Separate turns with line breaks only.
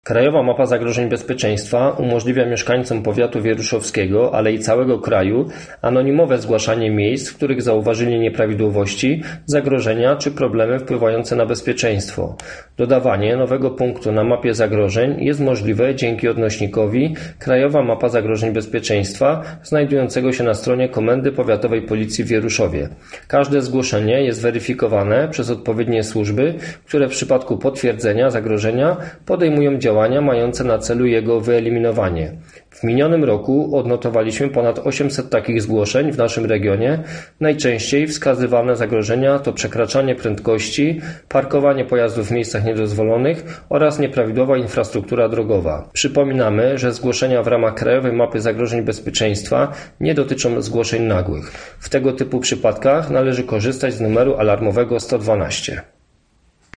Krajowa Mapa Zagrożeń Bezpieczeństwa umożliwia mieszkańcom powiatu wieruszowskiego, ale i całego kraju anonimowe zgłaszanie miejsc, w których zauważyli nieprawidłowości, zagrożenia czy problemy wpływające na bezpieczeństwo. Dodawanie nowego punktu na mapie zagrożeń jest możliwe dzięki odnośnikowi Krajowa Mapa Zagrożeń Bezpieczeństwa znajdującego się na stronie Komendy Powiatowej Policji w Wieruszowie. Każde zgłoszenie jest weryfikowane przez odpowiednie służby, które w przypadku potwierdzenia zagrożenia podejmują działania mające na celu jego wyeliminowanie. W minionym roku odnotowaliśmy ponad 800 takich zgłoszeń w naszym regionie. Najczęściej wskazywane zagrożenia to przekraczanie prędkości, parkowanie pojazdów w miejscach niedozwolonych oraz nieprawidłowa infrastruktura drogowa. Przypominamy, że zgłoszenia w ramach Krajowej Mapy Zagrożeń Bezpieczeństwa nie dotyczą zgłoszeń nagłych. W tego typu przypadkach należy korzystać z numeru alarmowego 112.